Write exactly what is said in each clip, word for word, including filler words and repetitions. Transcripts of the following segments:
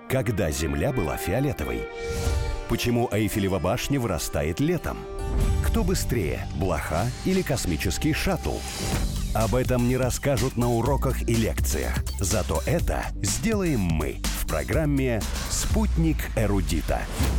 Когда Земля была фиолетовой? Почему Эйфелева башня вырастает летом? Кто быстрее, блоха или космический шаттл? Об этом не расскажут на уроках и лекциях. Зато это сделаем мы в программе «Спутник эрудита».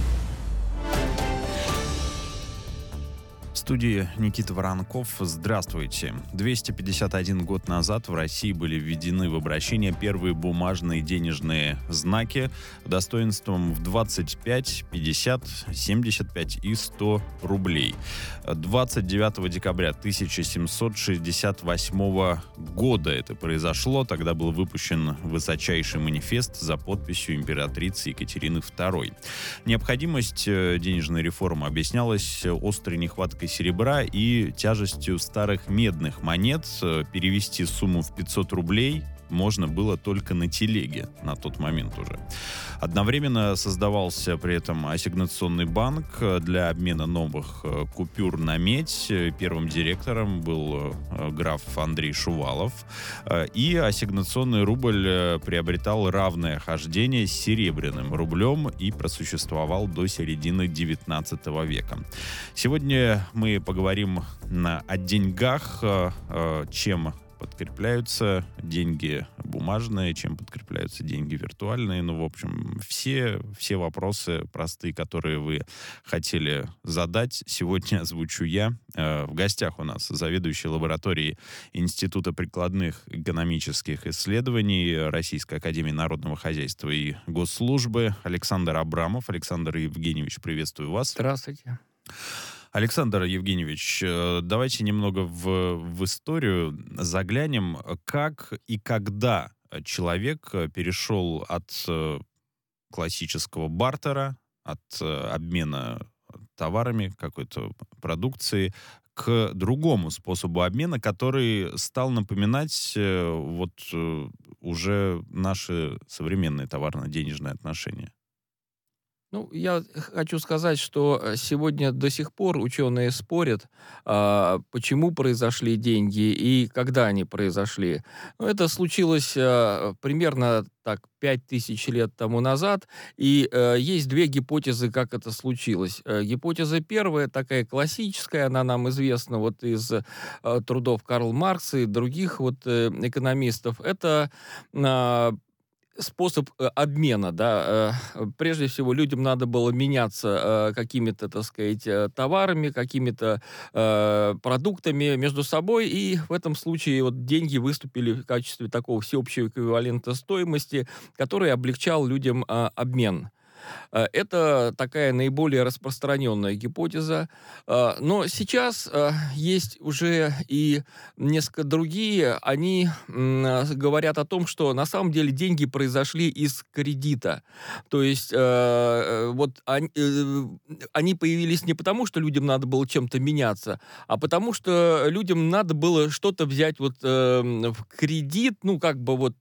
В студии Никита Воронков. Здравствуйте. двести пятьдесят один год назад в России были введены в обращение первые бумажные денежные знаки достоинством в двадцать пять, пятьдесят, семьдесят пять и сто рублей. двадцать девятого декабря тысяча семьсот шестьдесят восьмого года это произошло. Тогда был выпущен высочайший манифест за подписью императрицы Екатерины второй. Необходимость денежной реформы объяснялась острой нехваткой серебра и тяжестью старых медных монет. Перевести сумму в пятьсот рублей можно было только на телеге на тот момент уже. Одновременно создавался при этом ассигнационный банк для обмена новых купюр на медь. Первым директором был граф Андрей Шувалов. И ассигнационный рубль приобретал равное хождение с серебряным рублем и просуществовал до середины девятнадцатого века. Сегодня мы поговорим о деньгах, чем подкрепляются деньги бумажные, чем подкрепляются деньги виртуальные. Ну, в общем, все, все вопросы простые, которые вы хотели задать, сегодня озвучу я. В гостях у нас заведующий лабораторией Института прикладных экономических исследований Российской академии народного хозяйства и госслужбы Александр Абрамов. Александр Евгеньевич, приветствую вас. Здравствуйте. Александр Евгеньевич, давайте немного в, в историю заглянем. Как и когда человек перешел от классического бартера, от обмена товарами, какой-то продукции, к другому способу обмена, который стал напоминать вот уже наши современные товарно-денежные отношения? Ну, я хочу сказать, что сегодня до сих пор ученые спорят, а, почему произошли деньги и когда они произошли. Ну, это случилось а, примерно так пять тысяч лет тому назад, и а, есть две гипотезы, как это случилось. А, гипотеза первая, такая классическая, она нам известна вот из а, трудов Карла Маркса и других вот э, экономистов. Это а, способ э, обмена, да, э, прежде всего людям надо было меняться э, какими-то, так сказать, э, товарами, какими-то э, продуктами между собой, и в этом случае вот деньги выступили в качестве такого всеобщего эквивалента стоимости, который облегчал людям э, обмен. Это такая наиболее распространенная гипотеза. Но сейчас есть уже и несколько другие. Они говорят о том, что на самом деле деньги произошли из кредита. То есть вот они, они появились не потому, что людям надо было чем-то меняться, а потому что людям надо было что-то взять вот в кредит. Ну, как бы вот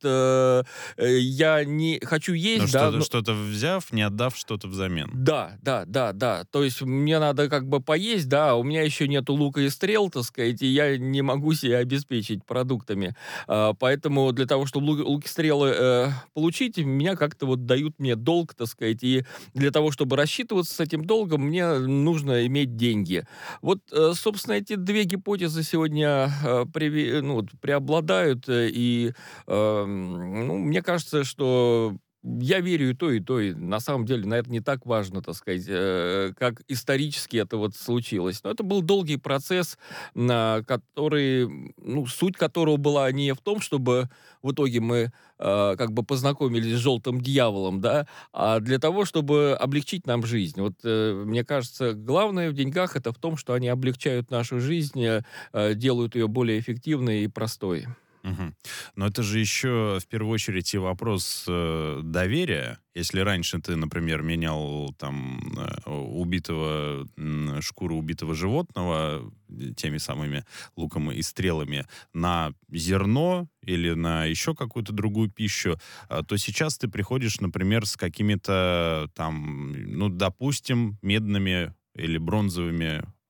я не хочу есть, но да. Что-то, но... что-то взяв, не отдав что-то взамен. Да, да, да, да. То есть мне надо как бы поесть, да, а у меня еще нету лука и стрел, так сказать, и я не могу себя обеспечить продуктами. А, поэтому для того, чтобы лук, лук и стрелы э, получить, меня как-то вот дают мне долг, так сказать, и для того, чтобы рассчитываться с этим долгом, мне нужно иметь деньги. Вот, э, собственно, эти две гипотезы сегодня э, преви, ну, вот, преобладают, э, и э, ну, мне кажется, что я верю и то, и то, и на самом деле, наверное, не так важно, так сказать, э, как исторически это вот случилось. Но это был долгий процесс, на который, ну, суть которого была не в том, чтобы в итоге мы э, как бы познакомились с желтым дьяволом, да, а для того, чтобы облегчить нам жизнь. Вот э, мне кажется, главное в деньгах это в том, что они облегчают нашу жизнь, э, делают ее более эффективной и простой. Угу. Но это же еще в первую очередь и вопрос э, доверия. Если раньше ты, например, менял там э, убитого, э, шкуру убитого животного теми самыми луком и стрелами на зерно или на еще какую-то другую пищу, э, то сейчас ты приходишь, например, с какими-то там, ну, допустим, медными или бронзовыми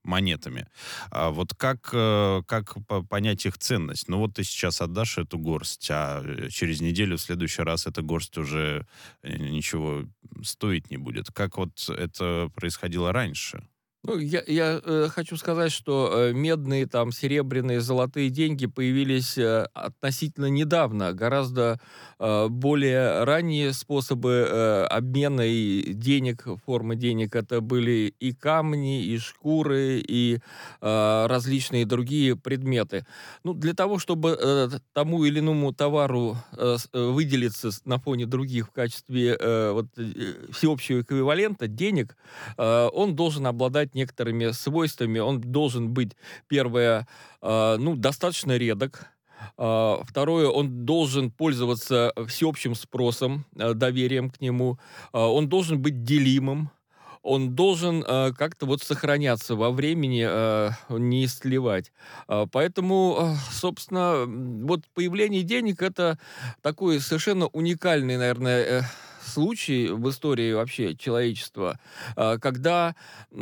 монетами. А вот как, э, как по- понять их ценность? Ну вот ты сейчас отдашь эту горсть, а э, через неделю в следующий раз эта горсть уже э, ничего стоить не будет. Как вот это происходило раньше? Ну, я, я э, хочу сказать, что э, медные, там, серебряные, золотые деньги появились э, относительно недавно. Гораздо э, более ранние способы э, обмена и денег, формы денег, это были и камни, и шкуры, и э, различные другие предметы. Ну, для того, чтобы э, тому или иному товару э, с- э, выделиться с- на фоне других в качестве э, вот, э, всеобщего эквивалента денег, э, он должен обладать некоторыми свойствами. Он должен быть, первое, э, ну, достаточно редок. А, Второе, он должен пользоваться всеобщим спросом, э, доверием к нему. А, Он должен быть делимым. Он должен э, как-то вот сохраняться во времени, э, не сливать. А, Поэтому, э, собственно, м, вот появление денег это такой совершенно уникальный, наверное, э, случай в истории вообще человечества, а, когда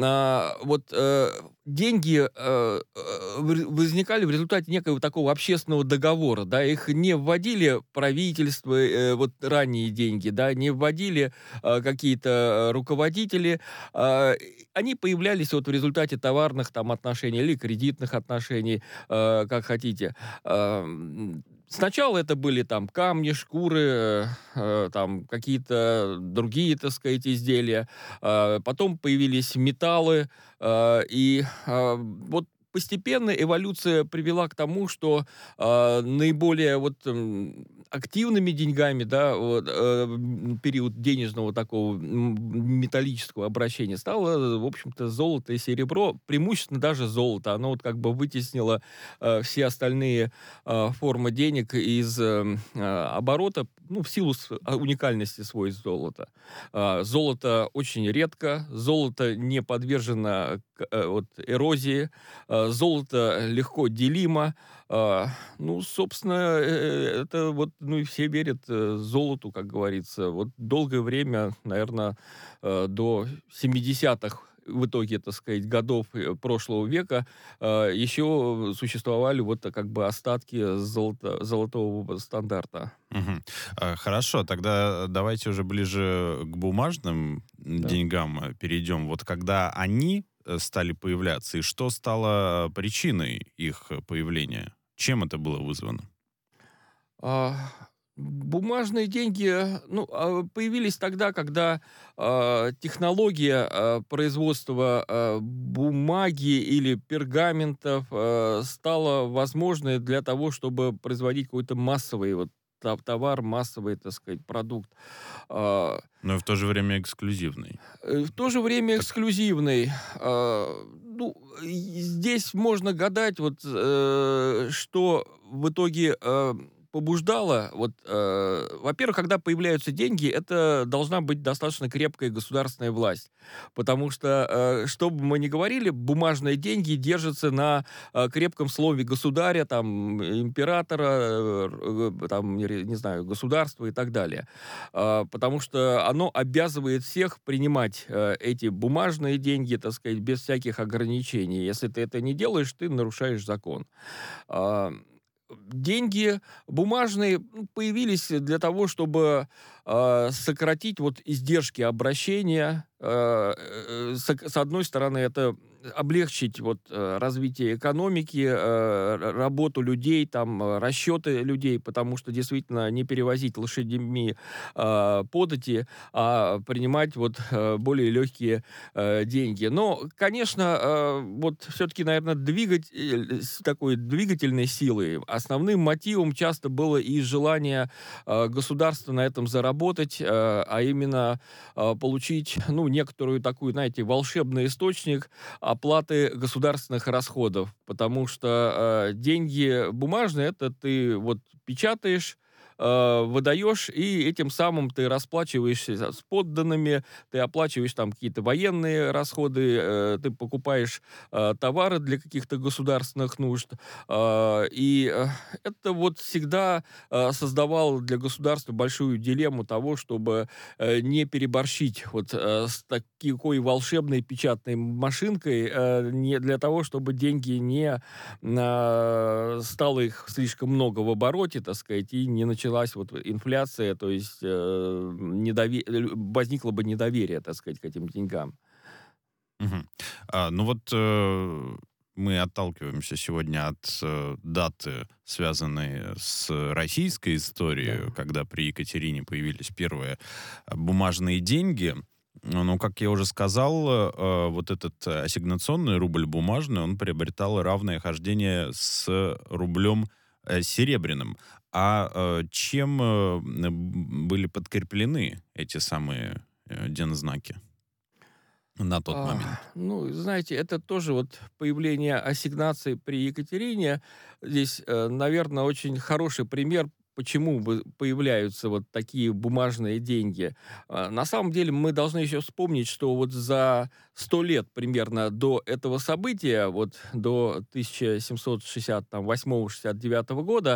а, вот э, деньги э, э, в- возникали в результате некого такого общественного договора, да, их не вводили правительства, э, вот ранние деньги, да, не вводили э, какие-то руководители, а, и они появлялись вот в результате товарных там отношений или кредитных отношений, э, как хотите. А, м, Сначала это были там камни, шкуры, э, э, там какие-то другие, так сказать, изделия. А, Потом появились металлы, а, и а, вот постепенно эволюция привела к тому, что а, наиболее вот м, активными деньгами, да, вот, э, м, период денежного такого м, металлического обращения стало, в общем-то, золото и серебро, преимущественно даже золото. Оно вот как бы вытеснило э, все остальные э, формы денег из э, э, оборота, ну, в силу с- а, уникальности свойств золота. А, Золото очень редко, золото не подвержено к- э, вот, эрозии, а, золото легко делимо. А, Ну, собственно, э, это вот, ну, и все верят э, золоту, как говорится. Вот долгое время, наверное, до семидесятых в итоге, так сказать, годов э, прошлого века э, еще существовали вот э, как бы остатки золота- золотого стандарта. Мгм. А, Хорошо, тогда давайте уже ближе к бумажным Да. деньгам э, перейдем. Вот когда они э, стали появляться, и что стало причиной их э, появления? Чем это было вызвано? А, Бумажные деньги, э, ну, а, появились тогда, когда а, технология а, производства а, бумаги или пергаментов а, стала возможной для того, чтобы производить какой-то массовый вот та- товар, массовый, так сказать, продукт. А, Но и в то же время эксклюзивный. Э, В то же время Так, эксклюзивный. А, Ну, и здесь можно гадать, вот, э, что в итоге э, побуждало. Вот, э, во-первых, когда появляются деньги, это должна быть достаточно крепкая государственная власть. Потому что, э, что бы мы ни говорили, бумажные деньги держатся на э, крепком слове государя, там, императора, э, э, там, не, ре- не знаю, государства и так далее. А, потому что оно обязывает всех принимать э, эти бумажные деньги, так сказать, без всяких ограничений. Если ты это не делаешь, ты нарушаешь закон. А, Деньги бумажные м, появились для того, чтобы а, сократить вот издержки обращения. А, э, С с одной стороны, это облегчить вот э, развитие экономики, э, р- работу людей, там, э, расчеты людей, потому что действительно не перевозить лошадьми а, подати, а принимать вот э, более легкие э, деньги. Но, конечно, э, вот все-таки, наверное, двигать, э, с такой двигательной силой, основным мотивом часто было и желание э, государства на этом заработать, э, а именно э, получить, ну, некоторую такую, знаете, волшебный источник оплаты государственных расходов, потому что э, деньги бумажные, это ты вот печатаешь, э, выдаешь, и этим самым ты расплачиваешься с подданными, ты оплачиваешь там какие-то военные расходы, э, ты покупаешь э, товары для каких-то государственных нужд. Э, и э, это вот всегда э, создавало для государства большую дилемму того, чтобы э, не переборщить вот э, с такой волшебной печатной машинкой, э, не для того, чтобы деньги не а, стало их слишком много в обороте, так сказать, и не началась вот инфляция, то есть э, недове- лю- возникло бы недоверие, так сказать, к этим деньгам. Мгм. А, ну вот э, мы отталкиваемся сегодня от э, даты, связанной с российской историей, Да. когда при Екатерине появились первые э, бумажные деньги. Ну, как я уже сказал, э, вот этот э, ассигнационный рубль бумажный, он приобретал равное хождение с рублем э, серебряным. А э, чем э, м, были подкреплены эти самые э, дензнаки на тот А, момент? ну, знаете, это тоже вот появление ассигнаций при Екатерине. Здесь, наверное, очень хороший пример, почему вы- появляются вот такие бумажные деньги. А, На самом деле мы должны еще вспомнить, что вот за сто лет примерно до этого события, вот до тысяча семьсот шестьдесят восьмого — шестьдесят девятого года,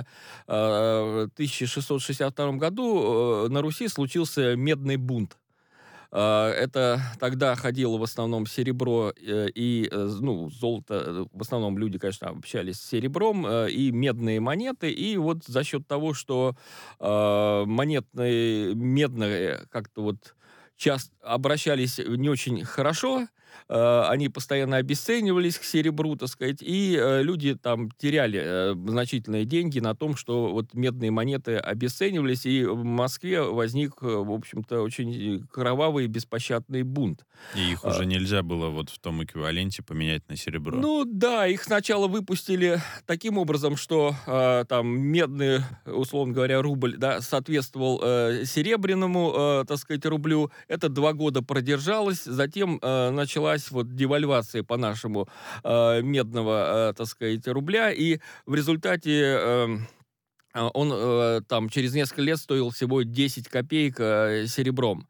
а, в тысяча шестьсот шестьдесят втором году э, на Руси случился медный бунт. А, Это тогда ходило в основном серебро э, и, э, з- ну, золото. э, В основном люди, конечно, общались с серебром э, и медные монеты. И вот за счет того, что а, монетные, медные как-то вот часто обращались не очень хорошо, э, они постоянно обесценивались к серебру, так сказать, и э, люди там теряли э, значительные деньги на том, что вот медные монеты обесценивались, и в Москве возник, э, в общем-то, очень кровавый и беспощадный бунт. И их А, уже нельзя было вот в том эквиваленте поменять на серебро. Ну да, их сначала выпустили таким образом, что э, там медный, условно говоря, рубль, да, соответствовал э, серебряному, э, так сказать, рублю. Это два года продержалось, затем э, началась вот девальвация по-нашему э, медного, э, так сказать, рубля, и в результате э, а, он э, там через несколько лет стоил всего десять копеек э, серебром.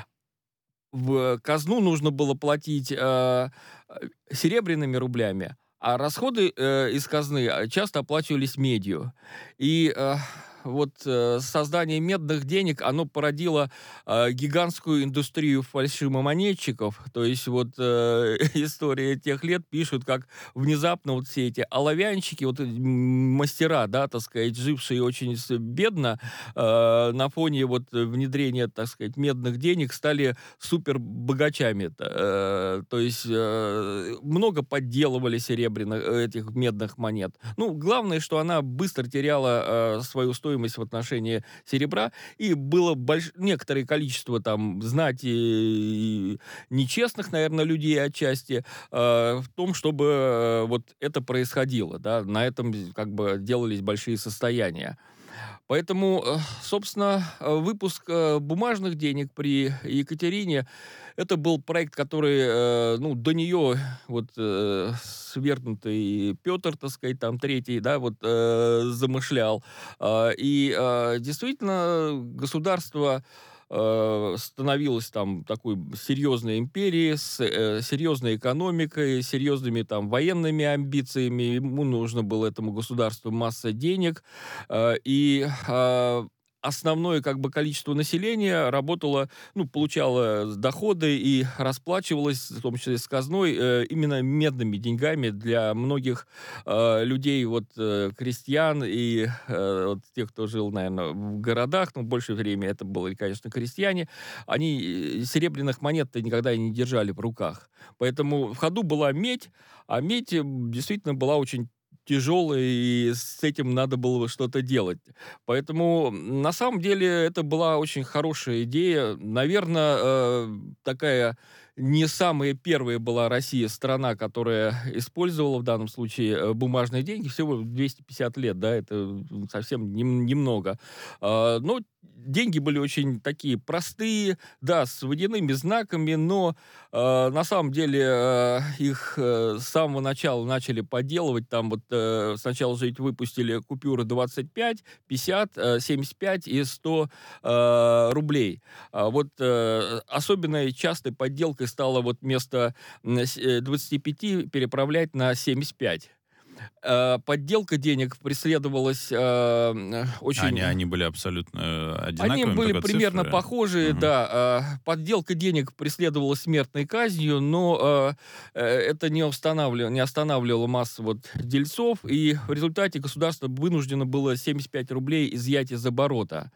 В казну нужно было платить э, э, серебряными рублями, а расходы э, из казны э, часто оплачивались медью. И э, вот э, создание медных денег, оно породило э, гигантскую индустрию фальшивомонетчиков. То есть вот э, история тех лет пишут, как внезапно вот все эти оловянщики, вот эти м, мастера, да, так сказать, жившие очень с- бедно, э, на фоне вот внедрения, так сказать, медных денег стали супер богачами. Э, то есть э, много подделывали серебряных э, этих медных монет. Ну, главное, что она быстро теряла э, свою стоимость в отношении серебра, и было больш... некоторое количество там знати и нечестных, наверное, людей отчасти э, в том, чтобы э, вот это происходило, да, на этом как бы делались большие состояния. Поэтому, э, собственно, э, выпуск э, бумажных денег при Екатерине — это был проект, который, э, ну, до нее вот э, свергнутый Петр, так сказать, там третий, да, вот э, замышлял. А, И э, действительно государство э, становилось там такой серьезной империей, с э, серьезной экономикой, серьезными там военными амбициями. Ему нужно было этому государству масса денег. Э, И а, основное как бы количество населения работало, ну, получало доходы и расплачивалось, в том числе с казной, э, именно медными деньгами для многих э, людей, вот э, крестьян и э, вот тех, кто жил, наверное, в городах, ну, большее время это были, конечно, крестьяне, они э, серебряных монет никогда и не держали в руках. Поэтому в ходу была медь, а медь э, действительно была очень тяжелая, и с этим надо было что-то делать. Поэтому, м, на самом деле, это была очень хорошая идея. Наверное, такая не самая первая была Россия страна, которая использовала в данном случае э, бумажные деньги. Всего двести пятьдесят лет, да, это м, совсем нем- немного. А, Но деньги были очень такие простые, да, с водяными знаками, но э, на самом деле э, их э, с самого начала начали подделывать. Там вот э, сначала же ведь выпустили купюры двадцать пять, пятьдесят, э, семьдесят пять и сто э, рублей. А вот э, особенно частой подделкой стало вот вместо м, с- э, двадцати пяти переправлять на семьдесят пять. Э, подделка денег преследовалась э, м, Они, очень... они были абсолютно э, Они одинаковыми, были только примерно цифры. похожие, Мгм. да. а, Подделка денег преследовалась смертной казнью, но э, э, это не останавливало, не останавливало массу вот дельцов, и в результате государство вынуждено было семьдесят пять рублей изъять из оборота.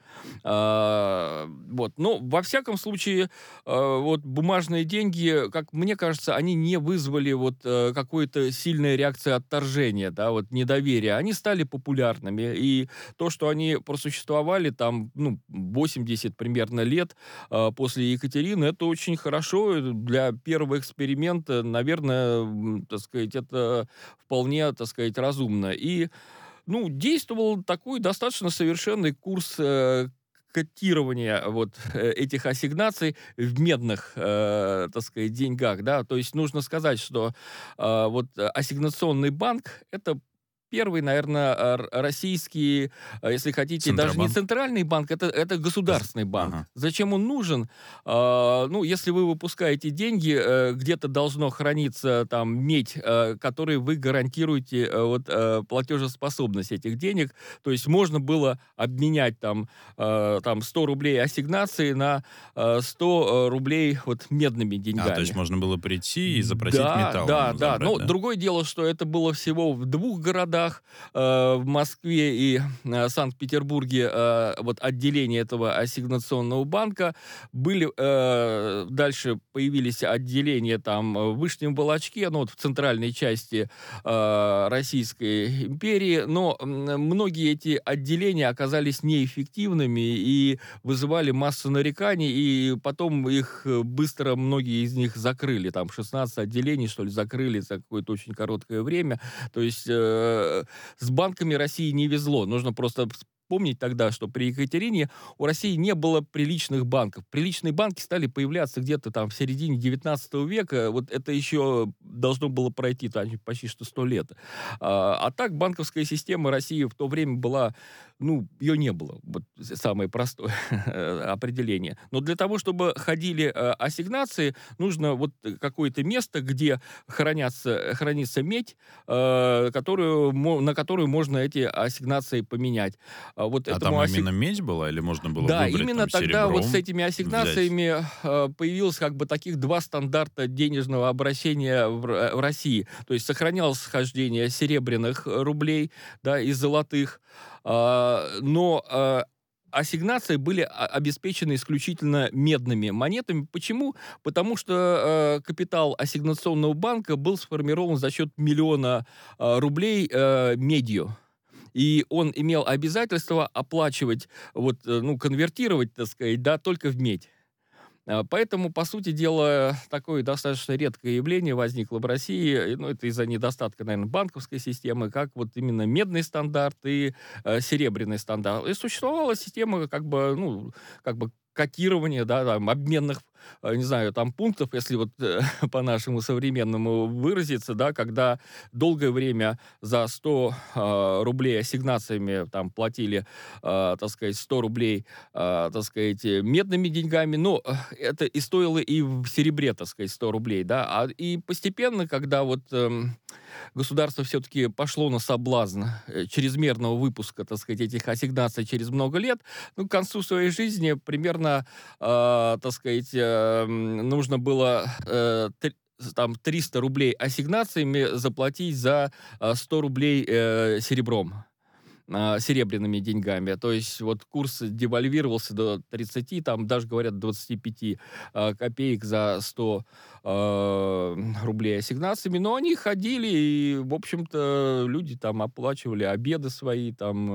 А, Вот. Но, во всяком случае, э, вот бумажные деньги, как мне кажется, они не вызвали вот э, какой-то сильной реакции отторжения, да, вот недоверия. Они стали популярными, и то, что они просуществовали там, ну, восемьдесят примерно лет а, после Екатерины, это очень хорошо для первого эксперимента, наверное, м, так сказать, это вполне, так сказать, разумно. И, ну, действовал такой достаточно совершенный курс э, котирования вот э, этих ассигнаций в медных, э, так сказать, деньгах, да, то есть нужно сказать, что а, вот э, ассигнационный банк — это первый, наверное, р- российский, э, если хотите, даже не Центробанк? центральный банк, это, это Гос- государственный банк. Ага. Зачем он нужен? А, ну, если вы выпускаете деньги, э, где-то должно храниться там медь, э, которой вы гарантируете э, вот, э, платежеспособность этих денег. То есть можно было обменять там, э, там сто рублей ассигнации на э, сто э, рублей вот медными деньгами. А, то есть можно было прийти и запросить Да, металлом да, да. забрать, Но да? другое дело, что это было всего в двух городах, э, в Москве и э, Санкт-Петербурге, э, вот отделение этого ассигнационного банка. Были э, дальше появились отделения там в Вышнем Волочке, ну вот в центральной части э, Российской империи, но м, многие эти отделения оказались неэффективными и вызывали массу нареканий, и потом их э, быстро многие из них закрыли. Там шестнадцать отделений, что ли, закрыли за какое-то очень короткое время. То есть э, с банками России не везло. Нужно просто помнить тогда, что при Екатерине у России не было приличных банков. Приличные банки стали появляться где-то там в середине девятнадцатого века. Вот это еще должно было пройти там, почти что сто лет. А, а так банковская система России в то время была, ну, ее не было. Вот самое простое определение. Но для того, чтобы ходили э, ассигнации, нужно вот какое-то место, где хранятся, хранится медь, э, которую, мо- на которую можно эти ассигнации поменять. А вот А этому там асси- именно медь была, или можно было Да, выбрать именно там тогда вот с серебром, этими взять? ассигнациями э, появилось как бы таких два стандарта денежного обращения в, Р- в России. То есть сохранялось схождение серебряных э, рублей, да, и золотых, а, но э, ассигнации были о- обеспечены исключительно медными монетами. Почему? Потому что э, капитал ассигнационного банка был сформирован за счет миллиона э, рублей э, медью. И он имел обязательство оплачивать, вот, э, ну, конвертировать, так сказать, да, только в медь. А, Поэтому, по сути дела, такое достаточно редкое явление возникло в России. И, ну, это из-за недостатка, наверное, банковской системы, как вот именно медный стандарт и э, серебряный стандарт. И существовала система как бы, ну, как бы котирования, да, там, обменных, э, не знаю, там, пунктов, если вот э, по-нашему современному выразиться, да, когда долгое время за сто э, рублей ассигнациями там платили, э, так сказать, сто рублей, э, так сказать, э, медными деньгами, но э, это и стоило и в серебре, так сказать, сто рублей, да, а, и постепенно, когда вот эм, государство все-таки пошло на соблазн э, чрезмерного выпуска, так сказать, этих ассигнаций через много лет, ну, к концу своей жизни примерно, э, так сказать, э, м, нужно было э, три- там триста рублей ассигнациями заплатить за э, сто рублей э, серебром, а, серебряными деньгами. То есть вот курс девальвировался до тридцати, там даже говорят двадцати пяти а, копеек за сто а, рублей ассигнациями. Но они ходили, и, в общем-то, люди там оплачивали обеды свои, там,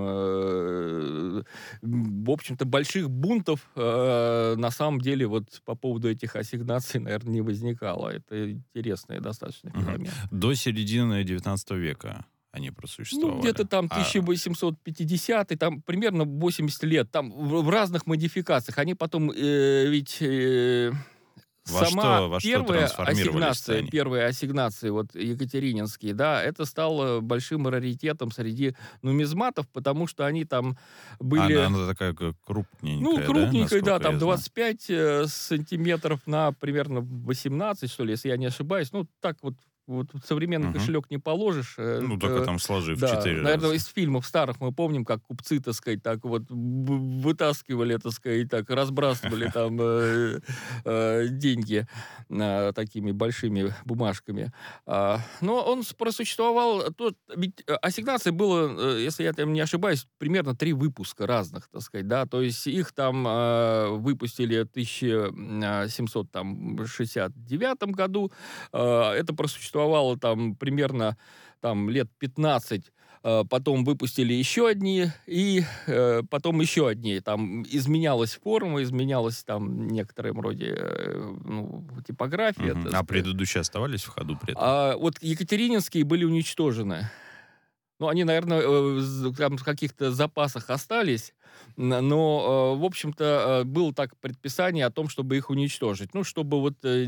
э, м, в общем-то, больших бунтов э, на самом деле вот по поводу этих ассигнаций, наверное, не возникало. Это интересный достаточно Мгм. феномен. До середины девятнадцатого века они Ну, просуществовали. где-то там А тысяча восемьсот пятидесятый, там примерно восемьдесят лет, там в, в разных модификациях. Они потом э, ведь э, Во сама что, во что первая трансформировались ассигнация, они? первые ассигнации, вот екатерининские, да, это стало большим раритетом среди нумизматов, потому что они там Она, были, она такая как ну, крупненькая, да, крупненькой, да, насколько там я знаю? двадцать пять э, сантиметров на примерно восемнадцать, что ли, если я не ошибаюсь. Ну, так вот, вот в современный Мгм. кошелек не положишь. э, Ну, только э, там сложив в да, четыре наверное, раза. из фильмов старых мы помним, как купцы, так сказать, так вот в- вытаскивали, так сказать, так разбрасывали там э, э, деньги э, такими большими бумажками. А, но он с- просуществовал, тот, ведь э, ассигнаций было, э, если я там не ошибаюсь, примерно три выпуска разных, так сказать, да, то есть их там э, выпустили в тысяча семьсот шестьдесят девятом году, э, это просуществовало там примерно там лет пятнадцать, э, потом выпустили еще одни, и э, потом еще одни. Там изменялась форма, изменялась там некоторым роде э, ну, типография, Мгм. так А сказать. предыдущие оставались в ходу при этом? А вот екатерининские были уничтожены. Ну, они, наверное, э, з там в каких-то запасах остались, н но, э, в общем-то, э, было так предписание о том, чтобы их уничтожить. Ну, чтобы вот, э,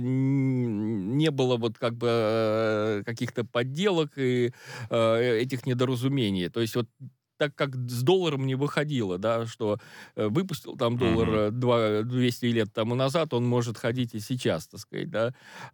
н не было вот как бы, э, каких-то подделок и, э, этих недоразумений. То есть вот так как с долларом не выходило, да, что, э, выпустил там доллар, Мгм. э, два двести лет тому назад, он может ходить и сейчас, так сказать, да.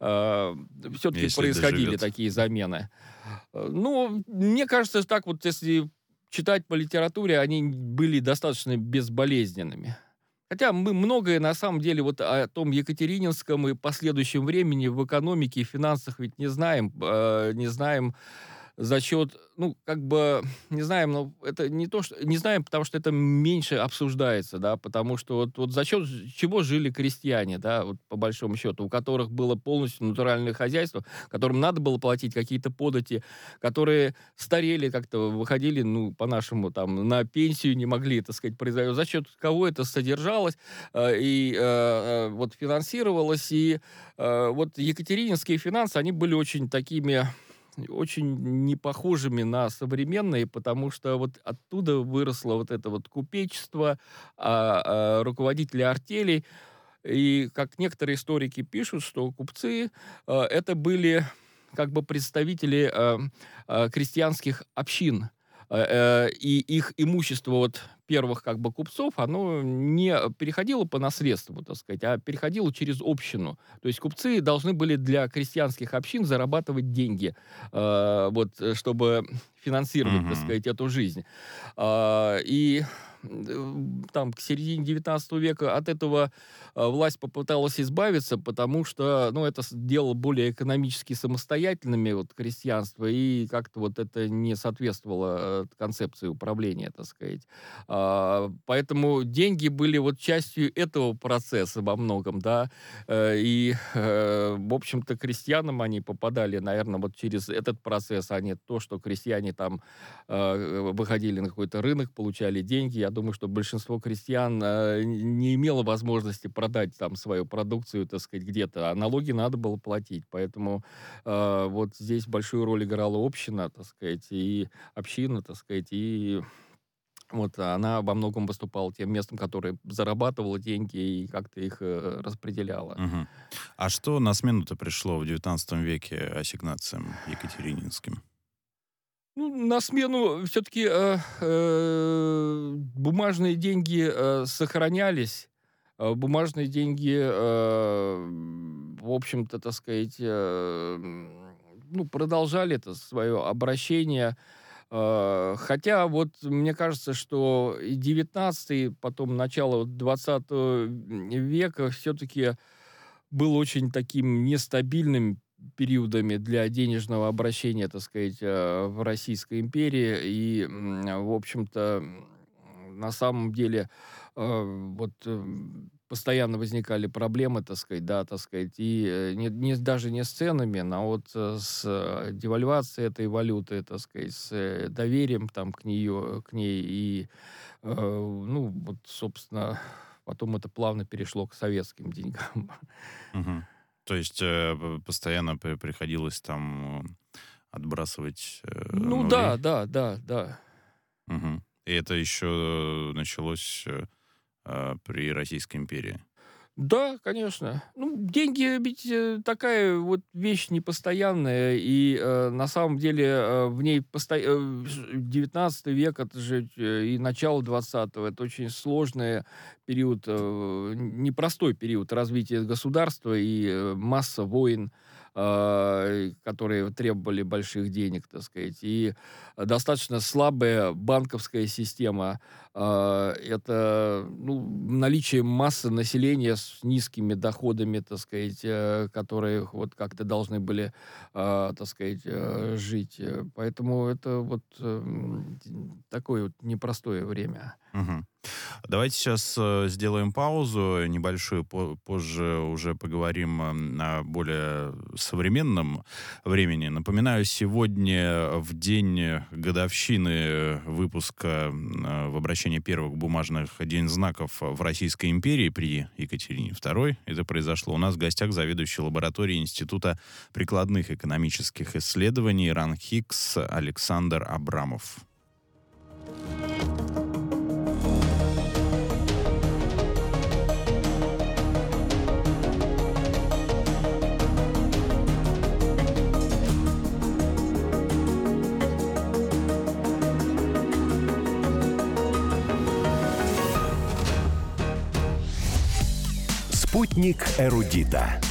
Все-таки Если происходили доживет. такие замены. Э, Ну, мне кажется, так вот, если читать по литературе, они были достаточно безболезненными. Хотя мы многое, на самом деле, вот о том Екатерининском и последующем времени в экономике и финансах ведь не знаем. э, Не знаем за счет, ну, как бы, не знаем, но это не то, что... Не знаем, потому что это меньше обсуждается, да, потому что вот, вот за счет чего жили крестьяне, да, вот по большому счету, у которых было полностью натуральное хозяйство, которым надо было платить какие-то подати, которые старели как-то, выходили, ну, по-нашему, там, на пенсию не могли, так сказать, произойти. За счет кого это содержалось э, и э, э, вот финансировалось, и э, вот екатерининские финансы, они были очень такими очень не похожими на современные, потому что вот оттуда выросло вот это вот купечество, а, а, руководители артелей. И как некоторые историки пишут, что купцы а, это были как бы представители а, а, крестьянских общин. А, э, И их имущество вот первых как бы купцов, оно не переходило по наследству, так сказать, а переходило через общину. То есть купцы должны были для крестьянских общин зарабатывать деньги, э, вот, э, чтобы финансировать, так Мгм. сказать, эту жизнь. А, И э, там к середине девятнадцатого века от этого э, власть попыталась избавиться, потому что, ну, это с- делало более экономически самостоятельными вот крестьянство, и как-то вот это не соответствовало э, концепции управления, так сказать. А, Поэтому деньги были вот частью этого процесса во многом, да, Э, и, э, в общем-то, крестьянам они попадали, наверное, вот через этот процесс, а не то, что крестьяне там э, выходили на какой-то рынок, получали деньги. Я думаю, что большинство крестьян э, не имело возможности продать там свою продукцию, так сказать, где-то, а налоги надо было платить. Поэтому э, вот здесь большую роль играла община, так сказать, и община, так сказать, и вот она во многом выступала тем местом, которое зарабатывало деньги и как-то их э, распределяло. Мгм. А что на смену-то пришло в девятнадцатом веке ассигнациям екатерининским? Ну, на смену все-таки бумажные деньги э, сохранялись. Э, Бумажные деньги, э, в общем-то, так сказать, э, м, ну, продолжали это свое обращение. Э, Хотя вот мне кажется, что и девятнадцатый, потом начало вот двадцатого века все-таки был очень таким нестабильным периодами для денежного обращения, так сказать, э, в Российской империи. И, м, в общем-то, м, на самом деле, э, вот м, постоянно возникали проблемы, так сказать, да, так сказать, и э, не, не- даже не с ценами, но вот э, с э, девальвацией этой валюты, так сказать, с э, доверием там к нее, к ней, и, э, ну, вот, собственно, потом это плавно перешло к советским деньгам. Мгм. То есть э, п- постоянно при- приходилось там э, отбрасывать э, Ну нули? да, да, да, да. Мгм. И это еще началось э, а, при Российской империи. Да, конечно. Ну, деньги ведь э, такая вот вещь непостоянная, и э, на самом деле э, в ней посто... э, ж- девятнадцатый век, это же э, и начало двадцатого, это очень сложный период, э, н- непростой период развития государства и э, масса войн, э, которые требовали больших денег, так сказать, и э, достаточно слабая банковская система. А, это, ну, наличие массы населения с низкими доходами, так сказать, э, которые вот как-то должны были, а, так сказать, э, жить. Э, Поэтому это вот эм, такое вот непростое время. Мгм. Давайте сейчас э, сделаем паузу небольшую, по- позже уже поговорим м, о более современном времени. Напоминаю, сегодня в день годовщины выпуска м, э, в обращении первых бумажных деньзнаков в Российской империи при Екатерине второй. Это произошло у нас в гостях заведующий лабораторией Института прикладных экономических исследований РАНХИКС Александр Абрамов. Спутник эрудита.